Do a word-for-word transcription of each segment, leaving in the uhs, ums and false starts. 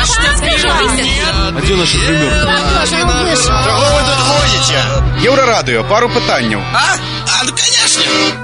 А где наши гримерки? Чого ви тут ходите? Єврорадіо, пару питань. А? А, ну, конечно.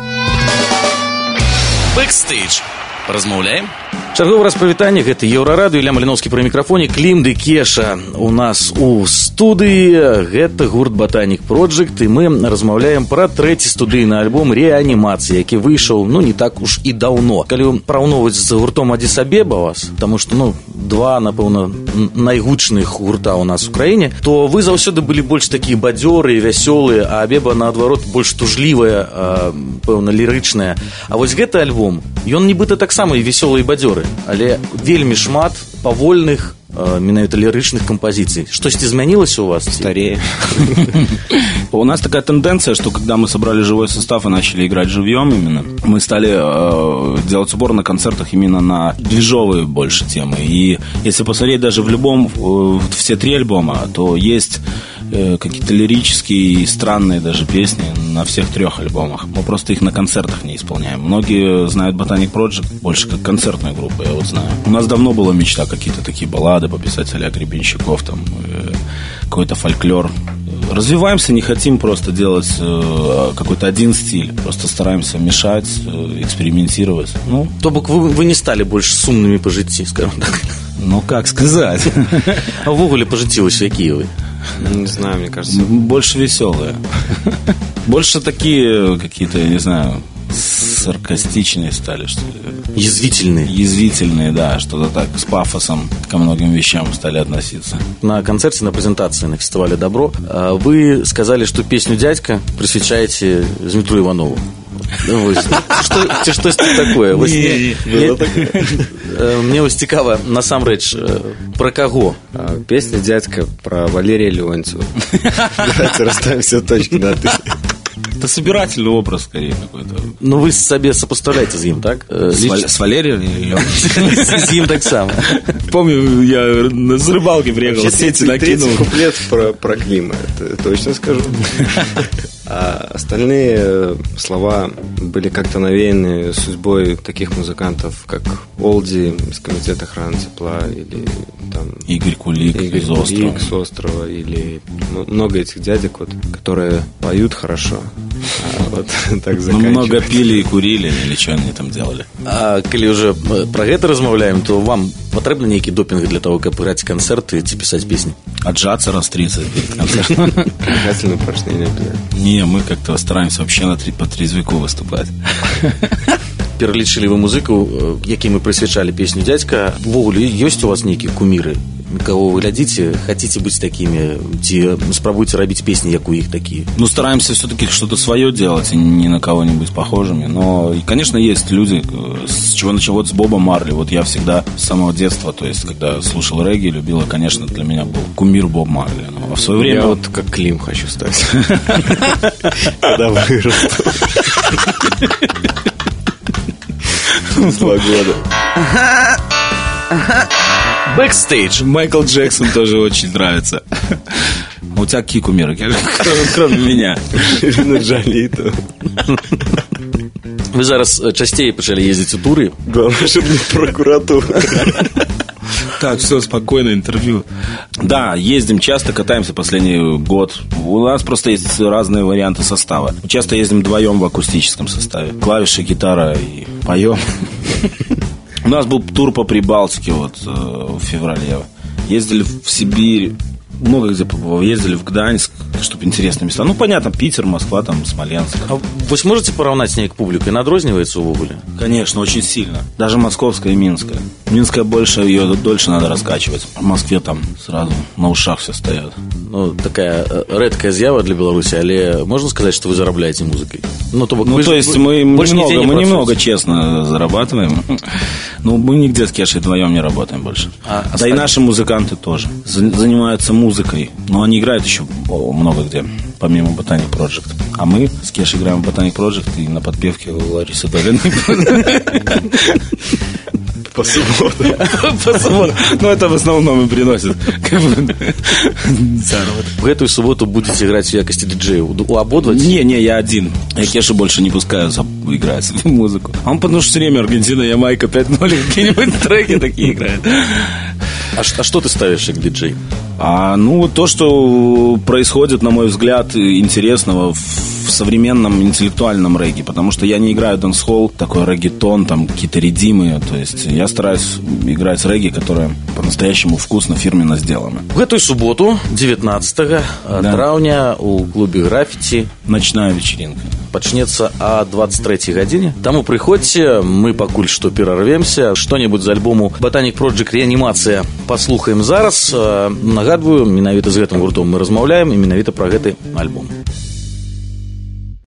Бэкстейдж. Поразмаўляем? Чарговы раз прывітанне, гэта Еўрарадыё, Ілля Маліноўскі пры мікрафоне, Клім ды Кеша у нас у студыі, гэта гурт Ботаник Project, і мы размаўляем пра трэці студыйны альбом «Реанімацыя», які выйшаў, ну, не так уж і даўно. Калі параўноўваць з гуртом Аддіс Абеба вас, таму што, ну, два, напэўна, найгучных гурта у нас у краіне, то вы заўсёды былі больш такія бадзёры, вясёлыя, а Абеба, наадварот, больш тужлівая, пэўна, лірычная. А вось гэты альбом, ён нібыта таксама і вясёлы, і бадзёры, але вельмі шмат павольных, менавіта лиричных композиций. Что-то изменилось у вас? Старее. У нас такая тенденция, что когда мы собрали живой состав и начали играть живьем именно, мы стали делать упор на концертах именно на движовые больше темы. И если посмотреть даже в любом, все три альбома, то есть какие-то лирические и странные даже песни на всех трех альбомах. Мы просто их на концертах не исполняем. Многие знают Ботаник Project больше как концертную группу, я вот знаю. У нас давно была мечта какие-то такие баллады пописать а-ля Гребенщиков, там, э, какой-то фольклор. Развиваемся, не хотим просто делать э, какой-то один стиль. Просто стараемся мешать, э, экспериментировать. Ну, то бок вы, вы не стали больше сумными по житті, скажем так. Ну, как сказать. А ввогуле по житті ось які ви? Не знаю, мне кажется. Больше веселые. Больше такие какие-то, я не знаю, саркастичные стали, что ли. Язвительные. Язвительные, да, что-то так, с пафосом ко многим вещам стали относиться. На концерте, на презентации на фестивале «Добро» вы сказали, что песню «Дядька» присвячаете Змитру Иванову. Что что такое? Мне вось цікава, насамрэч, про кого? Песня «Дядька» про Валерия Леонтьева. Давайте расставим все точки над «и». Это собирательный образ, скорее, какой-то. Ну, вы себе сопоставляете с ним, так? С, Валь... с Валерием или с ним так само. Помню, я с рыбалки приехал, сети накинул. третий куплет про, про Клима, это точно скажу. А остальные слова были как-то навеяны судьбой таких музыкантов, как Олди из комитета охраны тепла, или там Игорь Кулик, Игорь из Острова. Кулик с Острова, или много этих дядек, вот, которые поют хорошо, а вот так заканчивают. Ну, много пили и курили, или что они там делали. А калі уже про гэта размаўляем, то вам патрэбны нейкі допінг для того, каб іграць канцэрты ці пісаць песні? Отжаться раз тридцать перед концертом. Дыхательное упражнение. Не, мы как-то стараемся вообще на три, по трезвику выступать. Пералічылі вы музыку, якім мы прысвячалі песню «Дядька». Ввогуле ёсць у вас нейкія куміры, кого вы глядите, хотите быть такими, ці спробуйте рабіць песни, як у их такие? Ну, стараемся все-таки что-то свое делать и ни на кого не быть похожими. Но, конечно, есть люди, с чего начал, вот с Бобом Марли. Вот я всегда с самого детства, то есть, когда слушал регги, любил, конечно, для меня был кумир Боб Марли. Но в свое время... Я вот как Клим хочу стать. Когда вырасту. Два года. Бэкстейдж. Майкл Джексон тоже очень нравится. У тебя какие кумиры, кроме меня? Ирина Джолі. Вы зараз часцей пачалі ездзіць у туры? Главное, чтобы не прокуратура. Так, все, спокойно, интервью. Да, ездим часто, катаемся последний год. У нас просто есть разные варианты состава. Часто ездим вдвоем в акустическом составе. Клавиши, гитара и поем. У нас был тур по Прибалтике вот в феврале. Ездили в Сибирь. Много где побывали. Ездили в Гданьск, чтобы интересные места. Ну, понятно, Питер, Москва, там, Смоленск. А вы можете поравнать нейк публику? Надрознивается увогуле? Конечно, очень сильно. Даже московская и минская. Минская больше, ее дольше надо раскачивать. В Москве там сразу на ушах все стоят. Ну, такая редкая з'ява для Беларуси, але можно сказать, что вы зарабатываете музыкой? Ну, то, ну, то есть мы, мы, немного, мы немного честно зарабатываем. Но мы нигде с Кешей вдвоем не работаем больше. А, да остальные? И наши музыканты тоже занимаются музыкой. Но они играют еще много где, помимо Ботаник Project. А мы с Кешей играем в Ботаник Project и на подпевке у Ларисы Долиной. По субботам. По субботам. Ну, это в основном и приносит. В эту субботу будете играть в якости диджея у ободва? Не, не, я один. Я Кешу больше не пускаю играть в музыку. Он потому что все время Аргентина, Ямайка, пять ноль, какие-нибудь треки такие играет. А, а что ты ставишь как диджей? А, ну, то, что происходит, на мой взгляд, интересного в современном интеллектуальном регги, потому что я не играю дэнс-холл, такой реггетон, там какие-то редимы, то есть я стараюсь играть регги, которое по-настоящему вкусно, фирменно сделано. В эту субботу, девятнадцатого Да. траўня, у клубе «Граффити» Ночная вечеринка. пачнецца о двадцать трэцяй гадзіне. Таму прыходзьце, мы пакуль што перарвемся. Што-небудзь з альбому «Ботаник Project Реанимация» паслухаем зараз. Нагадваю, менавіта з гэтым гуртом мы размаўляем і менавіта пра гэты альбом.